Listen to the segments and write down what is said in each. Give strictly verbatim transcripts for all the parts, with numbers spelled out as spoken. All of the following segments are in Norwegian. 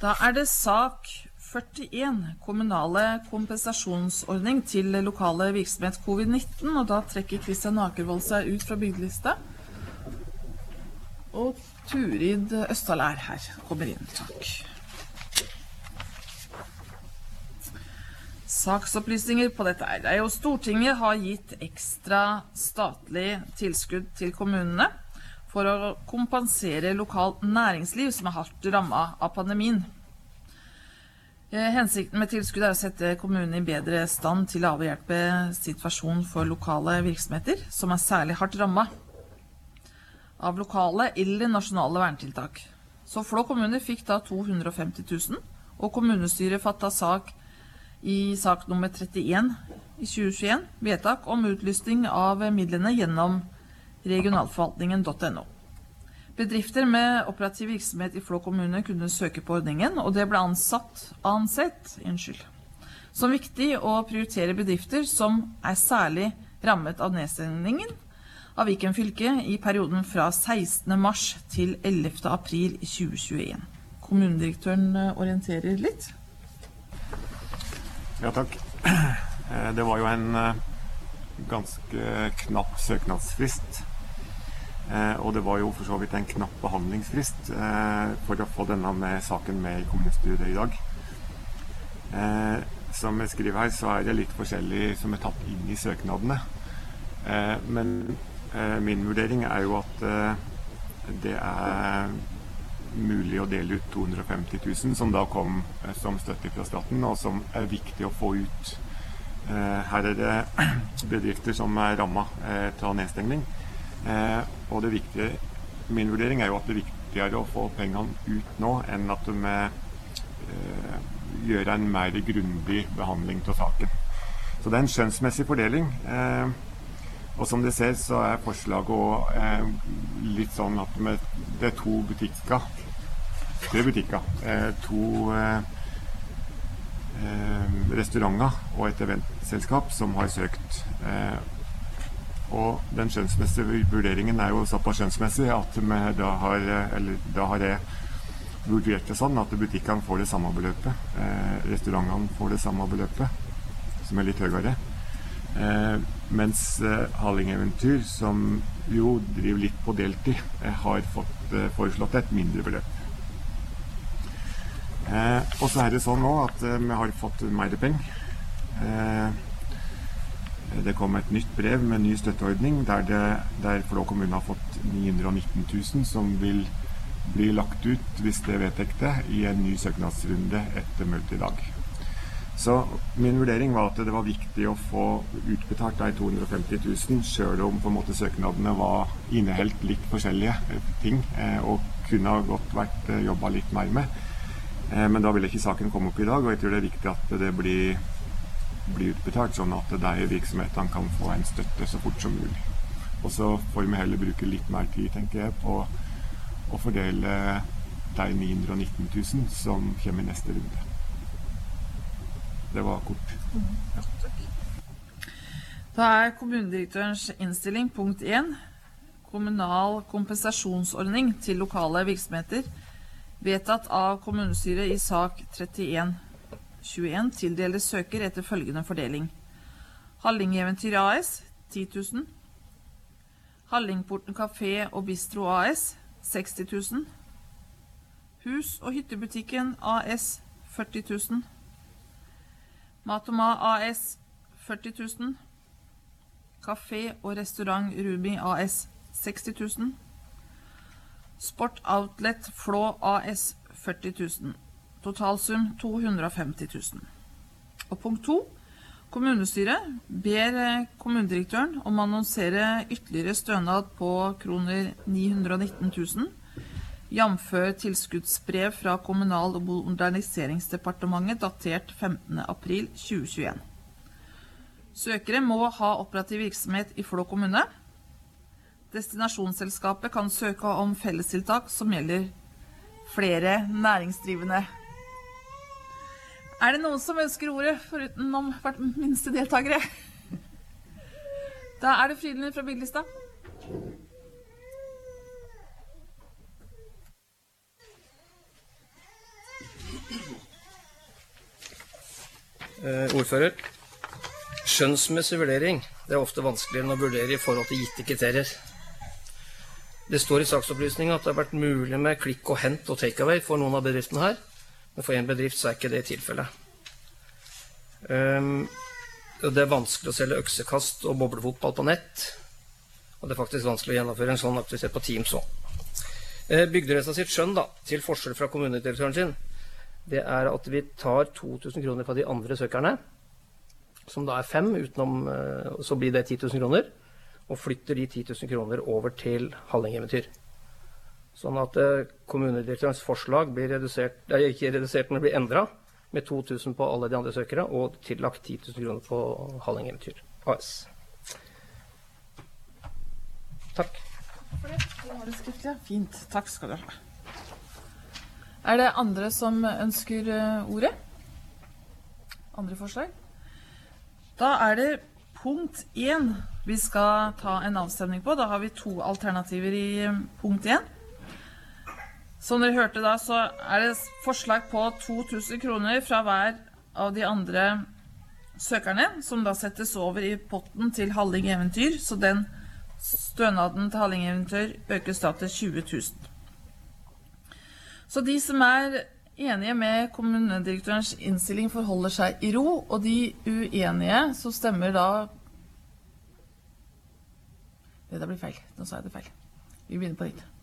Da er det sak førtien, kommunale kompensasjonsordning til lokale virksomhet covid nitten, og da trekker Kristian Akervold seg ut fra bygdelista. Og Turid Østdal er her, kommer inn, takk. Saksopplysninger på dette er det, og Stortinget har gitt ekstra statlig tilskudd til kommunene for å kompensere lokalt næringsliv som er hardt rammet av pandemien. Hensikten med tilskudd er å sette kommunen i bedre stand til å avhjelpe situasjonen for lokale virksomheter som er særlig hardt rammet av lokale eller nasjonale vernetiltak. Så Flå kommune fikk da to hundre og femti tusen, og kommunestyret fattet sak i sak nummer trettien i tjue tjueen, vedtak om utlysning av midlene gjennom regionalforvaltningen punktum no. Bedrifter med operativ virksomhet i Flå kommune kunne søke på ordningen, og det ble ansatt, ansett, unnskyld, som viktig å prioritere bedrifter som er særlig rammet av nedstengningen av Viken fylke i perioden fra sekstende mars til ellevte april i tjue tjueen. Kommunedirektøren orienterer litt. Ja, takk. Det var jo en ganske knapp søknadsfrist, og det var jo for så vidt en knapp behandlingsfrist for å få denne med saken med i kommunestyret i dag. Som jeg skriver her, så er det litt forskjellig som er tatt inn i søknadene, men min vurdering er jo at det er mulig å dele ut to hundre og femti tusen, som da kom som støtte fra staten, og som er viktig å få ut. Her er det bedrifter som er rammet av nedstengning, og det viktige, min vurdering er jo at det er viktigere å få pengene ut nå, enn at de gjør en mer grundig behandling av saken. Så det er en skjønnsmessig fordeling, og som dere ser så er forslaget også litt sånn at det er to butikker, tre butikker, to restauranter og et eventselskap som har søkt. Og den skjønnsmessige vurderingen er jo såpass skjønnsmessig at vi da har, eller da har jeg vurdert det sånn at butikkene får det samme beløpet, restaurantene får det samme beløpet, som er litt høyere. Eh, mens eh, Halling-eventyr, som jo driver litt på deltid, eh, har fått eh, foreslått et mindre beløp. Eh, og så er det sånn nå at eh, vi har fått mer penger. Eh, det kom et nytt brev med en ny støtteordning der, det, der Flå kommune har fått ni hundre og nitten tusen som vil bli lagt ut, hvis det vedtek det, i en ny søknadsrunde etter møtet i dag. Så min vurdering var at det var viktig å få utbetalt de to hundre og femti tusen, selv om på en måte søknadene var inneholdt litt forskjellige ting, og kunne ha godt vært jobbet litt mer med. Men da vil ikke saken komme opp i dag, og jeg tror det er viktig at det blir, blir utbetalt, sånn at de virksomhetene kan få en støtte så fort som mulig. Og så får vi heller bruke litt mer tid, tenker jeg, på å fordele de ni hundre og nitten tusen som kommer i neste runde. Det var kort. Ja. Da er kommunedirektørens innstilling punkt én, kommunal kompensasjonsordning til lokale virksomheter, vedtatt av kommunestyret i sak trettien tjueen, tildeler søker etter følgende fordeling. Halling-eventyr A S, ti tusen. Hallingporten Café og Bistro A S, seksti tusen. Hus- og hyttebutikken A S, førti tusen. Matoma A S, førti tusen. Café og restaurant Ruby A S, seksti tusen. Sport Outlet Flå A S, førti tusen. Totalsum to hundre og femti tusen. Og punkt to. Kommunestyret ber kommunedirektøren om å annonsere ytterligere stønad på kroner ni hundre og nitten tusen, jamfør tilskuddsbrev fra Kommunal- og moderniseringsdepartementet datert femtende april tjue tjueen. Søkere må ha operativ virksomhet i Flå kommune. Destinasjonsselskapet kan søke om fellestiltak som gjelder flere næringsdrivende. Er det noen som ønsker ordet foruten om hvert minste deltakere? Da er det Frydenlund fra bygdelista. Eh, ordfører. Skjønnsmessig vurdering, det er ofte vanskeligere å vurdere i forhold til gitte kriterier. Det står i saksopplysningen at det har vært mulig med klikk og hent og takeaway for noen av bedriftene her, men for en bedrift så er ikke det tilfellet. Um, det er vanskelig å selge øksekast og boblefotball på nett, og det er faktisk vanskelig å gjennomføre en sånn aktivitet på Teams også. Eh, Bygderesa sitt skjønn da, til forskjell fra kommunedirektøren sin, det er at vi tar to tusen kroner fra de andre søkerne, som da er fem, utenom, så blir det ti tusen kroner, og flytter de ti tusen kroner over til Halling-eventyr. Sånn at kommunedirektørens forslag blir redusert, nei, ikke redusert, men blir endret, med to tusen på alle de andre søkere, og tillagt ti tusen kroner på Halling-eventyr A S. Takk. For det. Det var det skriftlig. Fint. Takk skal du ha. Er det andre som ønsker ordet? Andre forslag? Da er det punkt én vi skal ta en avstemning på. Da har vi to alternativer i punkt én. Som dere hørte da, så er det forslag på to tusen kroner fra hver av de andre søkerne, som da settes over i potten til Halling-eventyr, så den stønaden til Halling-eventyr økes da til tjue tusen. Så de som er enige med kommunedirektørens innstilling forholder seg i ro, og de uenige så stemmer da... Det der blir feil. Nå sa jeg det feil. Vi begynner på nytt.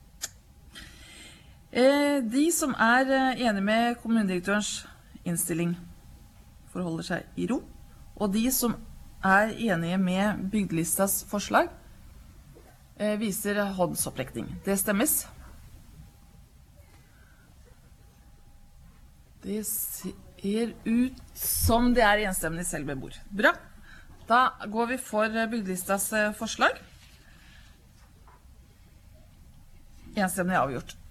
De som er enige med kommunedirektørens innstilling forholder seg i ro, og de som er enige med bygdelistas forslag viser håndsopprekning. Det stemmes. Det ser ut som det er enstemmig selv ved bord. Bra. Da går vi for bygdelistas forslag. Enstemmig avgjort.